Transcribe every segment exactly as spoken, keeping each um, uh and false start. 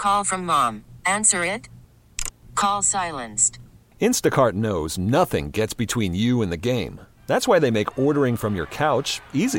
Call from mom. Answer it. Call silenced. Instacart knows nothing gets between you and the game. That's why they make ordering from your couch easy.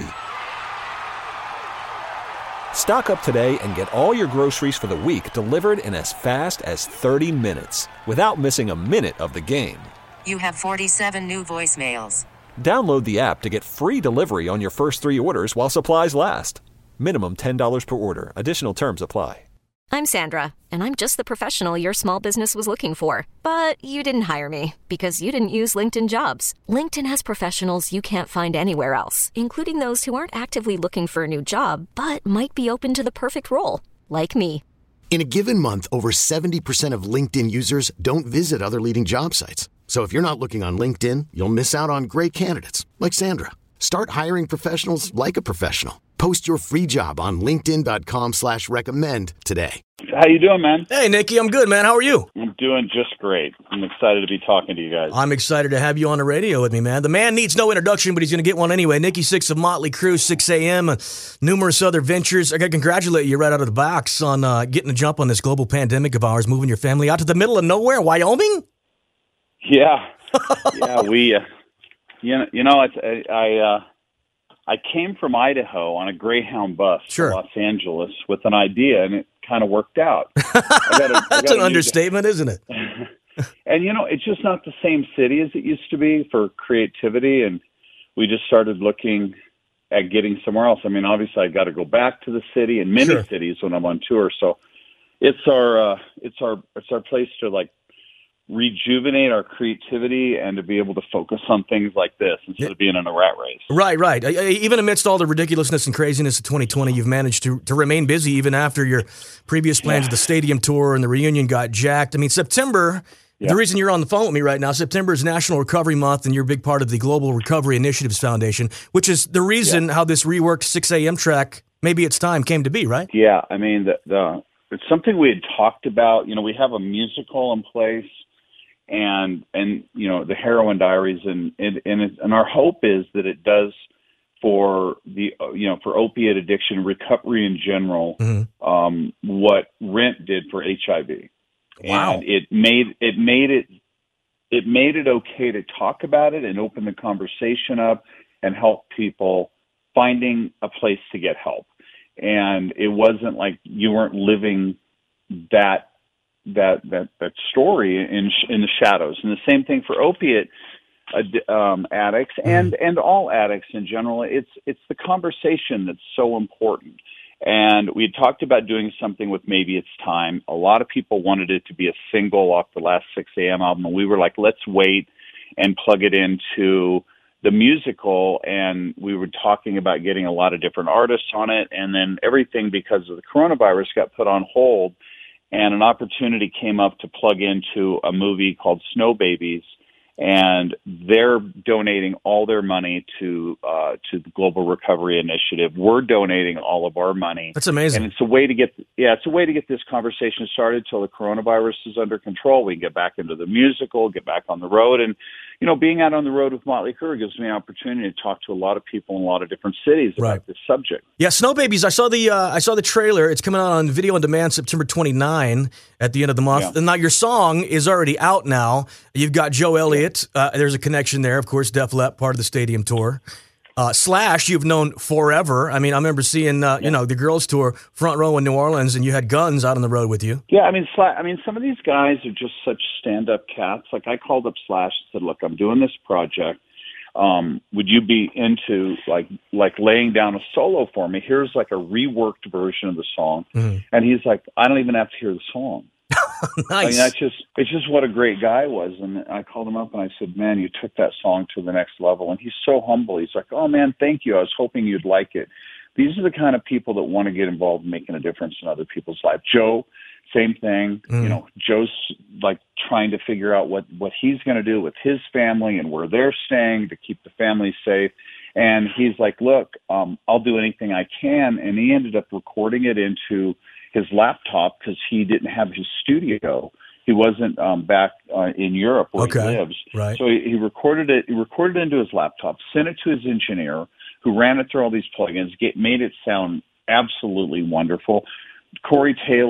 Stock up today and get all your groceries for the week delivered in as fast as thirty minutes without missing a minute of the game. You have forty-seven new voicemails. Download the app to get free delivery on your first three orders while supplies last. Minimum ten dollars per order. Additional terms apply. I'm Sandra, and I'm just the professional your small business was looking for. But you didn't hire me because you didn't use LinkedIn Jobs. LinkedIn has professionals you can't find anywhere else, including those who aren't actively looking for a new job, but might be open to the perfect role, like me. In a given month, over seventy percent of LinkedIn users don't visit other leading job sites. So if you're not looking on LinkedIn, you'll miss out on great candidates like Sandra. Start hiring professionals like a professional. Post your free job on linkedin.com slash recommend today. How you doing, man? Hey, Nicky, I'm good, man. How are you? I'm doing just great. I'm excited to be talking to you guys. I'm excited to have you on the radio with me, man. The man needs no introduction, but he's going to get one anyway. Nikki Sixx of Motley Crue, six a.m., uh, numerous other ventures. I got to congratulate you right out of the box on uh, getting a jump on this global pandemic of ours, moving your family out to the middle of nowhere, Wyoming? Yeah. yeah, we, uh, you know, you know it's, I, I, uh, I came from Idaho on a Greyhound bus sure. to Los Angeles with an idea, and it kind of worked out. I got a, I That's got an understatement, isn't it? And, you know, it's just not the same city as it used to be for creativity, and we just started looking at getting somewhere else. I mean, obviously, I got to go back to the city and many sure. cities when I'm on tour, so it's our uh, it's our it's our place to like rejuvenate our creativity and to be able to focus on things like this instead yeah. of being in a rat race. Right, right. Even amidst all the ridiculousness and craziness of twenty twenty, you've managed to, to remain busy even after your previous plans yeah. of the stadium tour and the reunion got jacked. I mean, September, yeah. the reason you're on the phone with me right now, September is National Recovery Month, and you're a big part of the Global Recovery Initiatives Foundation, which is the reason yeah. how this reworked six a.m. track, maybe it's time, came to be, right? Yeah, I mean, the, the it's something we had talked about. You know, we have a musical in place. And, and you know, the Heroin Diaries, and, and, and, it, and our hope is that it does for the, you know, for opiate addiction, recovery in general, mm-hmm. um, what Rent did for H I V. Wow. And it made, it made it, it made it okay to talk about it and open the conversation up and help people finding a place to get help. And it wasn't like you weren't living that that that that story in in the shadows. And the same thing for opiate uh, um, addicts and mm. and all addicts in general. It's it's the conversation that's so important. And we had talked about doing something with Maybe It's Time. A lot of people wanted it to be a single off the last six a.m. album, and we were like, let's wait and plug it into the musical. And we were talking about getting a lot of different artists on it, and then everything, because of the coronavirus, got put on hold. And an opportunity came up to plug into a movie called Snow Babies, and they're donating all their money to uh, to the Global Recovery Initiative. We're donating all of our money. That's amazing. And it's a way to get yeah, it's a way to get this conversation started till the coronavirus is under control. We can get back into the musical, get back on the road, and you know, being out on the road with Motley Crue gives me an opportunity to talk to a lot of people in a lot of different cities about right. this subject. Yeah, Snow Babies. I saw the uh, I saw the trailer. It's coming out on video on demand September twenty-ninth at the end of the month. Yeah. And now your song is already out now. You've got Joe Elliott. Uh, there's a connection there, of course. Def Leppard, part of the stadium tour. Uh, Slash, you've known forever. I mean, I remember seeing uh, yeah. you know the girls tour front row in New Orleans, and you had Guns out on the road with you. Yeah, I mean, Slash, I mean, some of these guys are just such stand-up cats. Like I called up Slash and said, "Look, I'm doing this project. Um, would you be into like like laying down a solo for me? Here's like a reworked version of the song." Mm-hmm. And he's like, "I don't even have to hear the song." Nice. I mean, that's just it's just what a great guy was. And I called him up and I said, "Man, you took that song to the next level." And he's so humble. He's like, "Oh man, thank you. I was hoping you'd like it." These are the kind of people that want to get involved in making a difference in other people's lives. Joe, same thing. Mm. You know, Joe's like trying to figure out what what he's going to do with his family and where they're staying to keep the family safe. And he's like, "Look, um, I'll do anything I can." And he ended up recording it into his laptop because he didn't have his studio. He wasn't um, back uh, in Europe where okay. he lives. Right. So he, he recorded it. He recorded it into his laptop, sent it to his engineer, who ran it through all these plugins, get, made it sound absolutely wonderful. Corey Taylor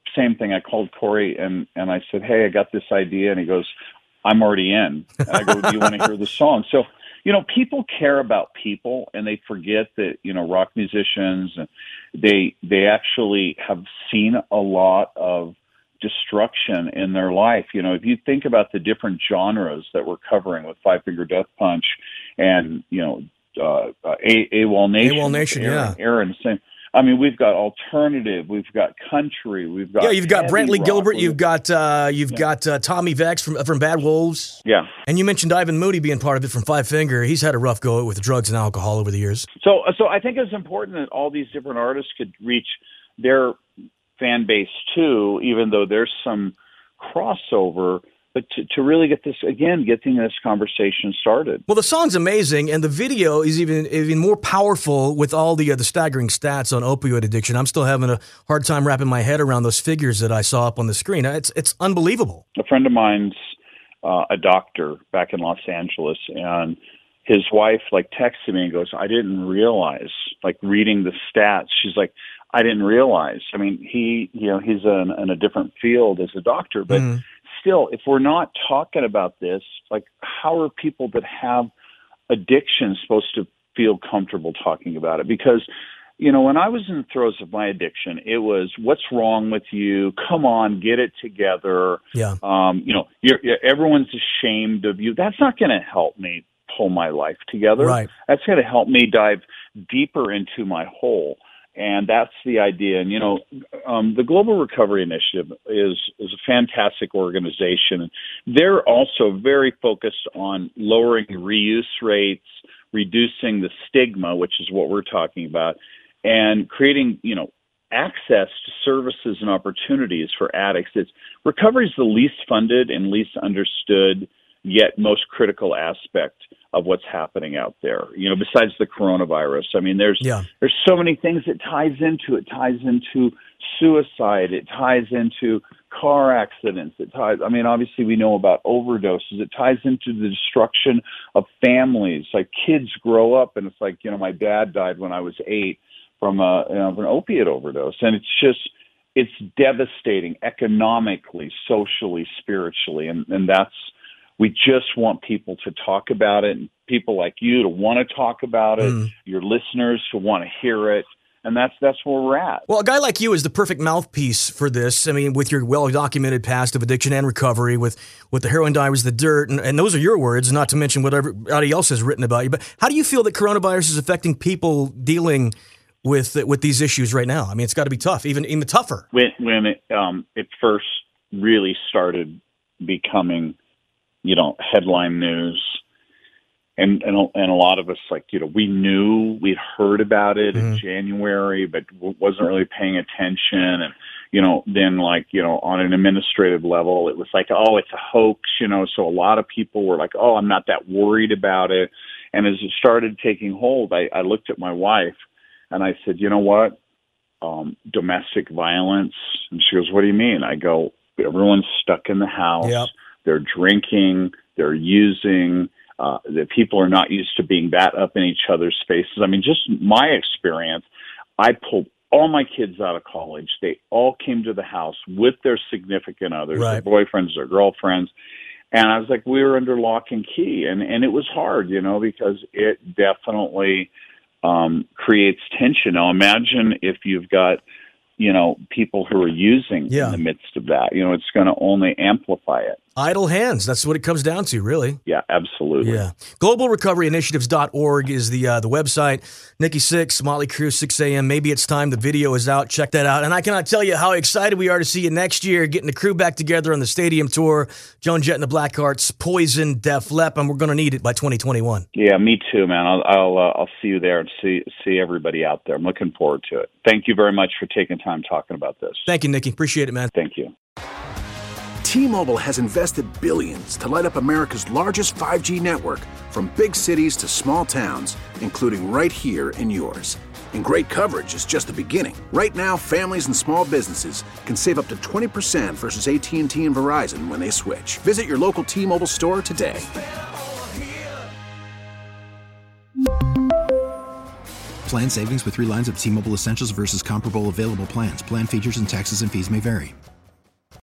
same thing. I called Corey and, and I said, hey, I got this idea. And he goes, I'm already in. And I go, do you want to hear the song? So, you know, people care about people, and they forget that, you know, rock musicians, they they actually have seen a lot of destruction in their life. You know, if you think about the different genres that we're covering with Five Finger Death Punch and, you know, uh, uh, A- AWOL Nation. AWOL Nation, Aaron, yeah. Aaron, same. I mean, we've got alternative, we've got country, we've got yeah. You've got Brantley rock. Gilbert, you've got uh, you've Yeah. got uh, Tommy Vex from from Bad Wolves, Yeah. and you mentioned Ivan Moody being part of it from Five Finger. He's had a rough go with drugs and alcohol over the years. So, so I think it's important that all these different artists could reach their fan base too, even though there's some crossover. But to, to really get this, again, getting this conversation started. Well, the song's amazing, and the video is even even more powerful with all the uh, the staggering stats on opioid addiction. I'm still having a hard time wrapping my head around those figures that I saw up on the screen. It's it's unbelievable. A friend of mine's uh, a doctor back in Los Angeles, and his wife like texted me and goes, I didn't realize, like reading the stats, she's like, I didn't realize. I mean, he, you know, he's in, in a different field as a doctor, but mm. still, if we're not talking about this, like, how are people that have addiction supposed to feel comfortable talking about it? Because, you know, when I was in the throes of my addiction, it was, what's wrong with you? Come on, get it together. Yeah. Um, you know, you're, you're, everyone's ashamed of you. That's not going to help me pull my life together. Right. That's going to help me dive deeper into my hole. And that's the idea. And, you know, um, the Global Recovery Initiative is, is a fantastic organization. They're also very focused on lowering reuse rates, reducing the stigma, which is what we're talking about, and creating, you know, access to services and opportunities for addicts. It's, recovery is the least funded and least understood, yet most critical aspect of what's happening out there, you know, besides the coronavirus. I mean, there's yeah. there's so many things it ties into. It ties into suicide. It ties into car accidents. It ties, I mean, obviously we know about overdoses. It ties into the destruction of families. Like, kids grow up and it's like, you know, my dad died when I was eight from a, you know, an opiate overdose. And it's just, it's devastating economically, socially, spiritually. And, and that's, we just want people to talk about it, and people like you to want to talk about it, mm. your listeners to want to hear it, and that's that's where we're at. Well, a guy like you is the perfect mouthpiece for this. I mean, with your well-documented past of addiction and recovery, with, with the Heroin Diaries, The Dirt, and, and those are your words, not to mention what everybody else has written about you. But how do you feel that coronavirus is affecting people dealing with with these issues right now? I mean, it's got to be tough, even even tougher. When, when it, um, it first really started becoming, you know, headline news, and, and and a lot of us, like, you know, we knew, we'd heard about it mm-hmm. in January, but wasn't really paying attention. And, you know, then, like, you know, on an administrative level, it was like, oh, it's a hoax, you know, so a lot of people were like, oh, I'm not that worried about it. And as it started taking hold, I, I looked at my wife and I said, you know what, um, domestic violence. And she goes, what do you mean? I go, everyone's stuck in the house. Yep. They're drinking, they're using, uh, that people are not used to being that up in each other's spaces. I mean, just my experience, I pulled all my kids out of college. They all came to the house with their significant others, right. their boyfriends, their girlfriends. And I was like, we were under lock and key. And, and it was hard, you know, because it definitely um, creates tension. Now, imagine if you've got, you know, people who are using yeah. in the midst of that. You know, it's going to only amplify it. Idle hands. That's what it comes down to, really. Yeah, absolutely. Yeah. global recovery initiatives dot org is the uh, the website. Nikki Sixx, Motley Crue, six a.m. Maybe it's time. The video is out. Check that out. And I cannot tell you how excited we are to see you next year, getting the crew back together on the stadium tour. Joan Jett and the Blackhearts, Poison, Def Lep, and we're going to need it by twenty twenty-one. Yeah, me too, man. I'll I'll, uh, I'll see you there and see see everybody out there. I'm looking forward to it. Thank you very much for taking time talking about this. Thank you, Nikki. Appreciate it, man. Thank you. T-Mobile has invested billions to light up America's largest five G network, from big cities to small towns, including right here in yours. And great coverage is just the beginning. Right now, families and small businesses can save up to twenty percent versus A T and T and Verizon when they switch. Visit your local T-Mobile store today. Plan savings with three lines of T-Mobile Essentials versus comparable available plans. Plan features and taxes and fees may vary.